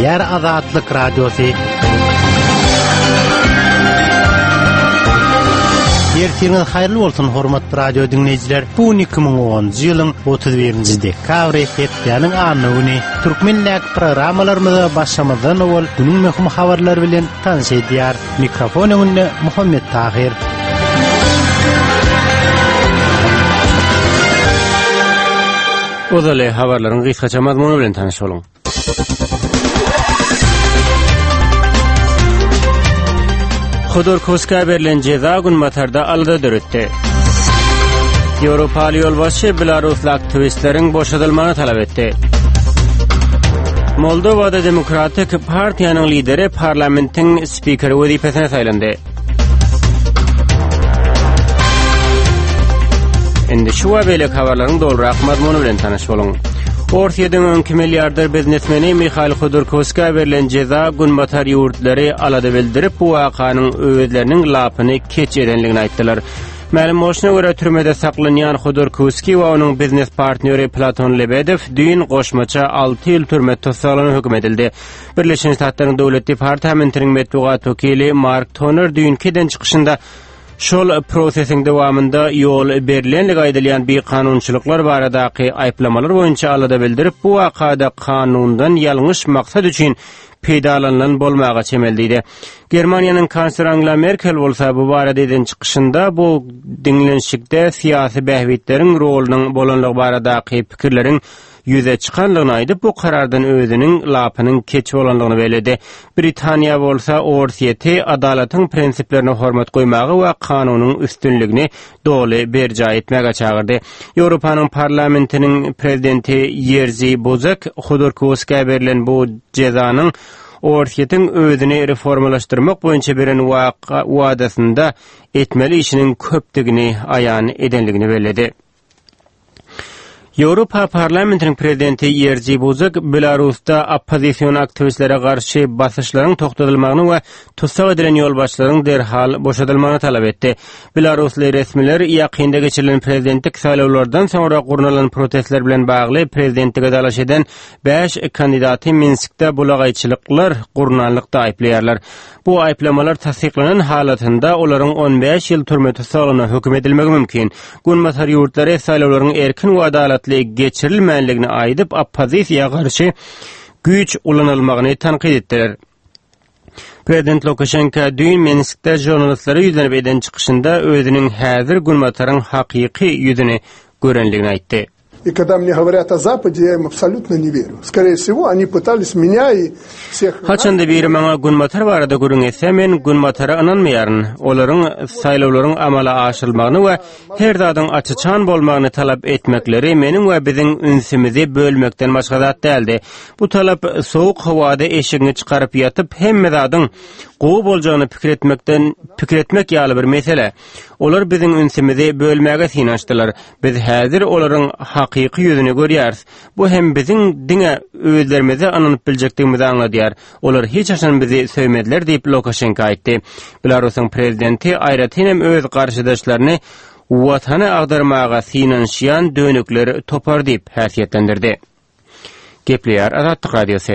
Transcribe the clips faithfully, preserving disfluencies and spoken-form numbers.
Kepliyer Azatlyk Radiosu. Ertiniz hayırlı bolsun hormatly radio dinleyijiler. Bu iki ming onuncu ýylyň otuz birinji dekabry ýetdiňiň anyny türkmenlik programmalarymyza başlamazdan owal günüň möhüm habarlary bilen tanışýar. Mikrofon öňünde Muhammed Tahir. Ozale habarlaryň gysgaça mazmuny bilen tanış boluň. Khodorkovskaya berilen ceza gün Matarda alda dörüttü. Avrupaly ýolbaşçy Belarusly aktivistleriň boşadylmagyny talap etdi. Moldowada Demokratik Partiýanyň lideri parlamentiň spikeri wezipesine saýlandy. Endi şu wabelek habarlaryň dolrak mazmuny bilen tanış boluň. Ortiýadan öňki milliarder biznesmeni Mikhail Khodorkovskaya berilen ceza gün Matar ýurtlary alada bildirip bu wakanyň öwedleriniň lapyny keç edenligini aýtdylar. Ma'lum bolşuna görä türmede saklanýan Khodorkovskiy we onuň biznes partneri Platon Lebedev düýün goşmaça alty ýyl türme tutsagyny hüküm edildi. Birleşen Ştatlaryň Dowlet Departamentiniň medeniýet wekili Mark Toner düýünkiden çykyşynda şol prosesiň dowamında ýol berilenligi aýdylýan bir kanunçylyklar baradaky aýplamalar boýunça alada bildirip bu wakada kanundan ýalňyş maksat üçin peýdalanan bolmaga çemeldiydi. Germaniýanyň kansler Angela Merkel bolsa bu barada eden çykyşynda bu dinlenşikde syýasy bähwitleriň rolunyň bolanlygy baradaky pikirleriň yüze çıkanlygyny aýdyp bu karardan özüniň lapynyň keç bolanlygyny beledi. Britaniýa bolsa orsiýeti adalatyň prinsiplerine hormat goýmagy we kanunyň üstünligini doly berja etmege çagyrdy. Ýewropanyň parlamentiniň prezidenti Jerzy Buzek Khodorkovskaya berilen bu jezanyň orsiýetiň özüni reformalaşdyrmak boýunça beren wadasynda etmeli işiniň köpdigini aýan edenligini beledi. Ýewropa parlamentiniň prezidenti Jerzy Buzek Belarusda oppozisiýon aktivistlere garşy basyşlaryň toktatylmagyny we tutsak edilen ýolbaşçylaryň derhal boşadylmagyny talap etdi. Belarusly resmiler ýakynda geçirilen prezidentlik saýlawlardan soňra gurnalan protestler bilen bagly prezidentlige dalaş eden beş kandidaty Minskde bulagaýçylyklar gurnanlykda aýplaýarlar. Bu aýplamalar tasdiklanan halatynda olaryň on beş ýyl türme tutsagyna hüküm edilmegi mümkin. Gün Matar ýurtlary saýlawlaryň erkin we adalatly geçirilmänligini aýdyp oppozisiýa garşy güýç ulanylmagyny tanqid etdiler. Prezident Lukashenko düýün Minskde jurnalistlere ýüzlenip eden çykyşynda özüniň häzir Gün Mataryň hakyky ýüzüni görenligini aýtdy. И когда мне говорят о Западе, я им абсолютно не верю. Скорее всего, они пытались меня и всех... Haçanda bir maňa Gün Matar barada görüňse men Gün Matara inanmaýaryn. Olaryň saýlawlaryň amala aşyrylmagyny we her zadyň açyçan bolmagyny talap etmekleri meniň we biziň ünsimizi bölmekden başga zat däldi. Bu talap sowuk hawada eşigini çykaryp ýatyp hemme zadyň gowy boljagyny pikir etmekden pikir etmek ýaly bir mesele. Olar biziň ünsimizi bölmäge synaşdylar. Biz häzir olaryň hakyky ýüzüni görýäris. Bu hem biziň diňe özlerimizi ananyp biljekdigimizi aňladýar. Olar hiç haçan bizi söýmediler diýip Lukashenko aýtdy. Belarusyň prezidenti aýratynam öz garşydaşlaryny watany agdarmaga synanşýan dönükler topar diýip häsiýetlendirdi. Gepleýär Azatlyk Radiosu.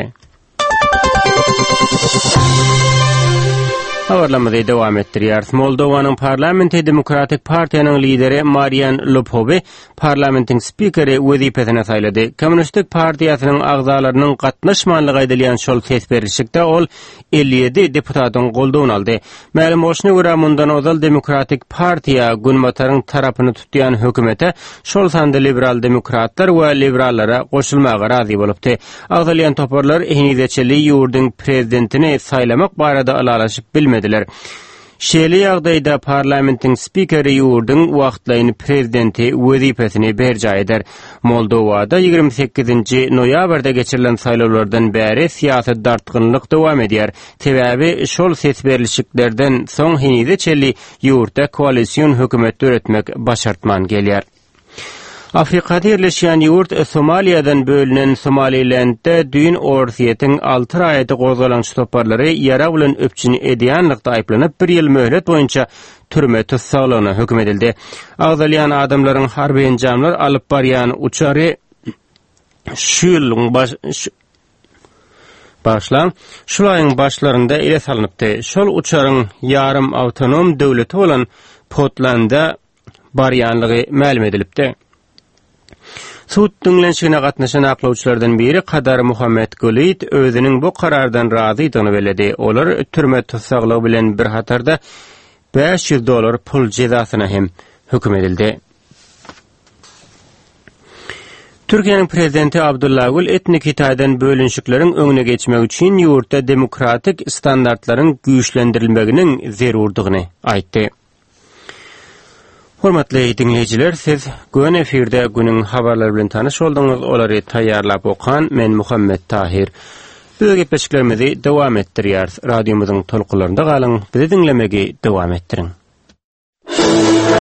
Habarlamada dowam etdirýär. Moldowanyň parlamenty Demokratik Partiýanyň lideri Marian Lopovi parlamentiň spikeri wezipesine saýlady. Kommunistik partiýasynyň agzalarynyň gatnaşmanlygy aýdylýan şol ses berişikde ol elli ýedi deputatyň goldawyny aldy. Ma'lum bolşuna görä mundan ozal Demokratik Partiýa Gün Mataryň tarapyny tutýan hökümete şol sanda liberal demokratlar we liberallara goşulmaga razy bolupdy. Agzalyan toparlar ehnizeçili ýurduň prezidentini saýlamak barada alalaşyp bilmedi. Şeýle ýagdaýda parlamentiň spikeri ýurduň wagtlaýyny prezidenti wezipesini berja eder. Moldowada ýygrimi sekizinji noýabrda geçirilen saýlawlardan bäri syýasy dartgynlyk dowam edýär. Sebäbi şol ses berilişiklerden soň hinizeçeli ýurtda koalisiýon hökümet öretmek başartman gelýär. Afrikada yerleşen yurt Somaliýadan bölünen Somalilandda düýün orsiýetiň alty raýaty gozgalançy toparlary ýara bilen öpçün edýänlikde aýplanyp bir ýyl möhlet boýunça türme tutsagyna hüküm edildi. Agzalyan adamlaryň harby enjamlar alyp barýan uçary şu ýylyň baş başlan şularyň başlarında ile salınıpdy. Şol uçarın yarım awtonom döwleti bolan Portlandda barýanlygy ma'lum edilipdi. Sud dinlenşigine gatnaşan aklawçylardan biri Kadar Muhammed Gulit özüniň bu karardan razy ýdygyny beledi. Olar türme tutsaglygy bilen bir hatarda beş yüz dolar pul cezasyna hem hüküm edildi. Türkiýanyň prezidenti Abdullah Gül etnik hitaýdan bölünşikleriň öňüne geçmek üçin ýurtda demokratik standartlaryň güýçlendirilmeginiň zerurdygyny aýtdy. Hormatly dinleýijiler, siz gün efirde günüň habarlary bilen tanyş boldyňyz. Olary taýýarlap okan men Muhammed Tahir. Biz gepleşiklerimizi dowam etdirýäris. Radiomyzyň tolkunlarynda galyň, bizi dinlemegi dowam etdirin.